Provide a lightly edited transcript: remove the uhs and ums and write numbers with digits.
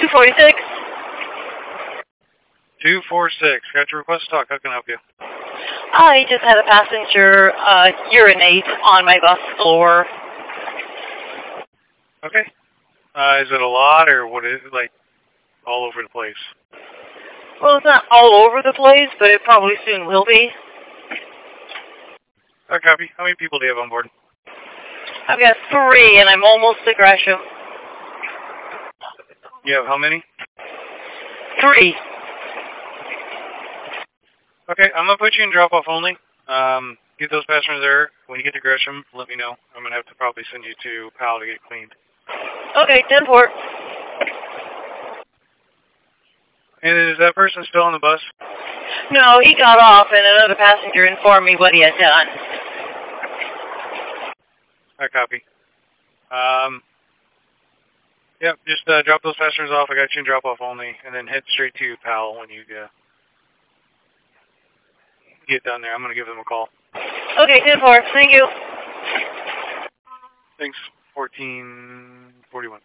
246. 246. Got your request talk. How can I help you? I just had a passenger urinate on my bus floor. Okay. Is it a lot, or what is it, like, all over the place? Well, it's not all over the place, but it probably soon will be. I copy. How many people do you have on board? I've got 3, and I'm almost to Gresham. You have how many? 3. Okay, I'm going to put you in drop-off only. Get those passengers there. When you get to Gresham, let me know. I'm going to have to probably send you to PAL to get cleaned. Okay, 10-4. And is that person still on the bus? No, he got off, and another passenger informed me what he had done. I copy. Yep, just drop those passengers off. I got you in drop-off only, and then head straight to PAL when you get down there. I'm going to give them a call. Okay, 10-4. Thank you. Thanks. 1441.